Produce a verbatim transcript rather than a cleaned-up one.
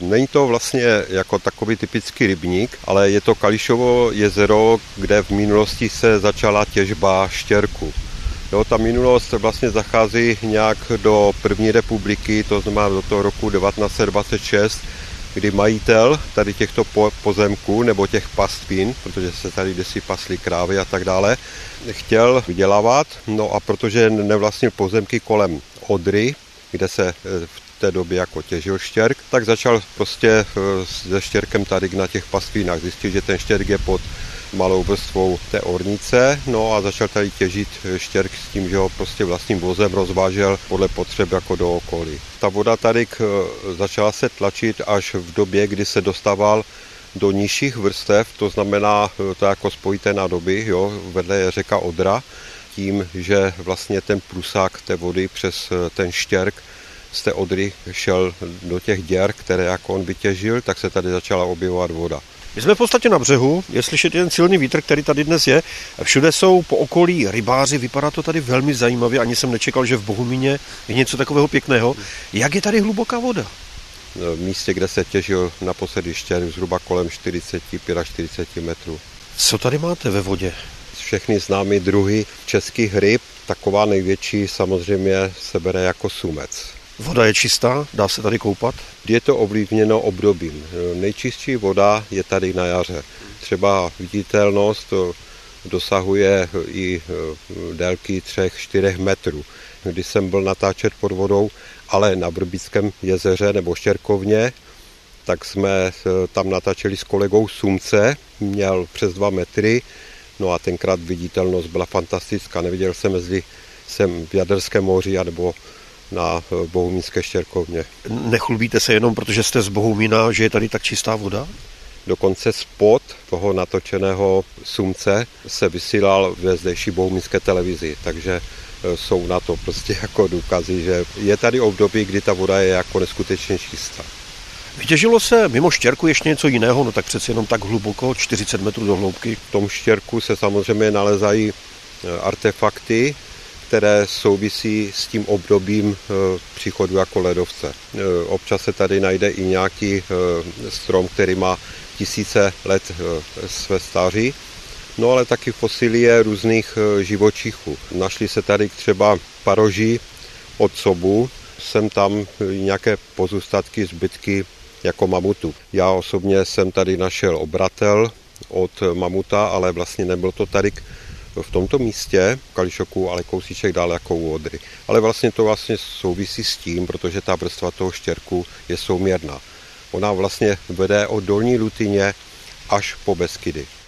Není to vlastně jako takový typický rybník, ale je to Kališovo jezero, kde v minulosti se začala těžba štěrku. Jo, ta minulost vlastně zachází nějak do první republiky, to znamená do toho roku devatenáct set dvacet šest, kdy majitel tady těchto pozemků nebo těch pastvín, protože se tady kdysi pasly krávy a tak dále, chtěl vydělávat, no a protože nevlastnil pozemky kolem Odry, kde se v té době jako těžil štěrk, tak začal prostě se štěrkem tady na těch pastvínách. Zjistil, že ten štěrk je pod malou vrstvou té ornice, no a začal tady těžit štěrk s tím, že ho prostě vlastním vozem rozvážel podle potřeb jako do okolí. Ta voda tady začala se tlačit až v době, kdy se dostával do nižších vrstev, to znamená to jako spojité nádoby, jo, vedle je řeka Odra, tím, že vlastně ten průsak té vody přes ten štěrk z té Odry šel do těch děr, které jako on vytěžil, tak se tady začala objevovat voda. My jsme v podstatě na břehu, je slyšet ten silný vítr, který tady dnes je. Všude jsou po okolí rybáři, vypadá to tady velmi zajímavě, ani jsem nečekal, že v Bohumíně je něco takového pěkného. Jak je tady hluboká voda? V místě, kde se těžil naposledy štěrk, zhruba kolem čtyřicet až čtyřicet pět metrů. Co tady máte ve vodě? Všechny známé druhy českých ryb, taková největší samozřejmě se bere jako sumec. Voda je čistá, dá se tady koupat? Je to ovlivněno obdobím. Nejčistší voda je tady na jaře. Třeba viditelnost dosahuje i délky tři čtyři metrů. Když jsem byl natáčet pod vodou, ale na Vrbickém jezeře nebo Štěrkovně, tak jsme tam natáčeli s kolegou sumce, měl přes dva metry, no a tenkrát viditelnost byla fantastická. Neviděl jsem, jestli jsem v Jaderském moři anebo na Bohumínské Štěrkovně. Nechlubíte se jenom, protože jste z Bohumína, že je tady tak čistá voda? Dokonce spot toho natočeného sumce se vysílal ve zdejší bohumínské televizi, takže jsou na to prostě jako důkazy, že je tady období, kdy ta voda je jako neskutečně čistá. Vytěžilo se mimo štěrku ještě něco jiného, no tak přeci jenom tak hluboko, čtyřicet metrů do hloubky. V tom štěrku se samozřejmě nalezají artefakty, které souvisí s tím obdobím příchodu jako ledovce. Občas se tady najde i nějaký strom, který má tisíce let své stáří, no ale taky fosilie různých živočichů. Našly se tady třeba paroží od sobu, jsem tam nějaké pozůstatky, zbytky jako mamutu. Já osobně jsem tady našel obratel od mamuta, ale vlastně nebyl to tady v tomto místě, v Kališoku, ale kousíček dál jako u Odry. Ale vlastně to vlastně souvisí s tím, protože ta vrstva toho štěrku je souměrná. Ona vlastně vede od Dolní Lutyně až po Beskydy.